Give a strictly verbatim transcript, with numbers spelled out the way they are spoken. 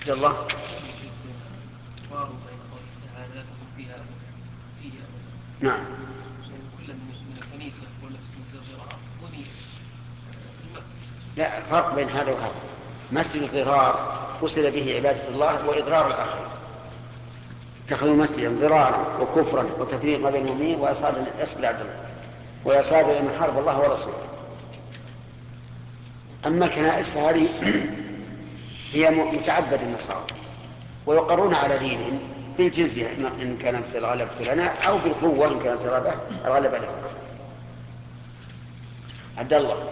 عبد الله. نعم. كل من الكنيسة والمسجد الضرار ونية المسجد. لا فرق بين هذا وهذا. مسجد الضرار قصد به عبادة الله وإضرار الآخرين، اتخذوا مسجدا ضرارا وكفرا وتفريقا بين المؤمنين وإصابة الأسبل عبد الله وإصابة من حرب الله ورسوله. أما الكنائس فهذه هي متعبد النصارى ويقرون على دينهم بالجزية إن كانت الغلبة لنا أو بالقوة إن كانت الغلبة لهم. عبد الله.